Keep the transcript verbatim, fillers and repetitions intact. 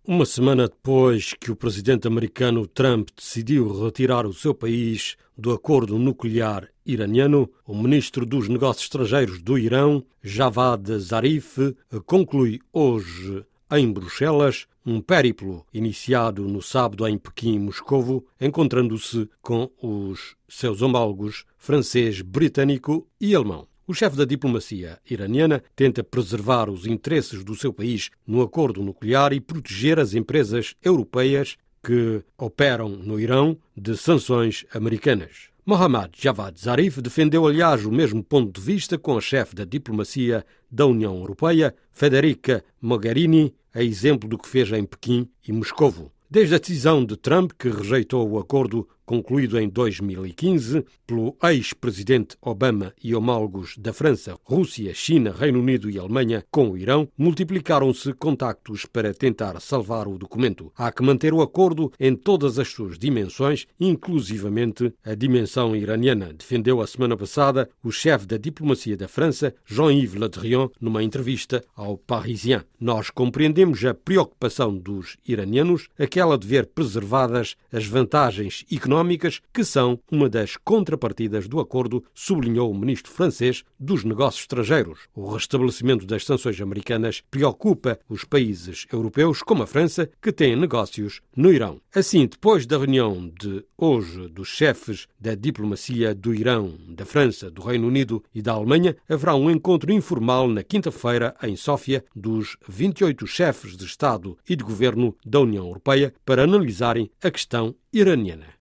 Uma semana depois que o presidente americano Trump decidiu retirar o seu país do acordo nuclear iraniano, o ministro dos Negócios Estrangeiros do Irão, Javad Zarif, conclui hoje em Bruxelas um périplo iniciado no sábado em Pequim e Moscovo, encontrando-se com os seus homólogos francês, britânico e alemão. O chefe da diplomacia iraniana tenta preservar os interesses do seu país no acordo nuclear e proteger as empresas europeias que operam no Irão de sanções americanas. Mohammad Javad Zarif defendeu, aliás, o mesmo ponto de vista com a chefe da diplomacia da União Europeia, Federica Mogherini, a exemplo do que fez em Pequim e Moscovo. Desde a decisão de Trump, que rejeitou o acordo concluído em dois mil e quinze pelo ex-presidente Obama e homólogos da França, Rússia, China, Reino Unido e Alemanha com o Irão, multiplicaram-se contactos para tentar salvar o documento. Há que manter o acordo em todas as suas dimensões, inclusivamente a dimensão iraniana, defendeu a semana passada o chefe da diplomacia da França, Jean-Yves Le Drian, numa entrevista ao Parisien. Nós compreendemos a preocupação dos iranianos, aquela de ver preservadas as vantagens económicas que são uma das contrapartidas do acordo, sublinhou o ministro francês dos Negócios Estrangeiros. O restabelecimento das sanções americanas preocupa os países europeus, como a França, que têm negócios no Irão. Assim, depois da reunião de hoje dos chefes da diplomacia do Irão, da França, do Reino Unido e da Alemanha, haverá um encontro informal na quinta-feira em Sófia dos vinte e oito chefes de Estado e de Governo da União Europeia para analisarem a questão iraniana.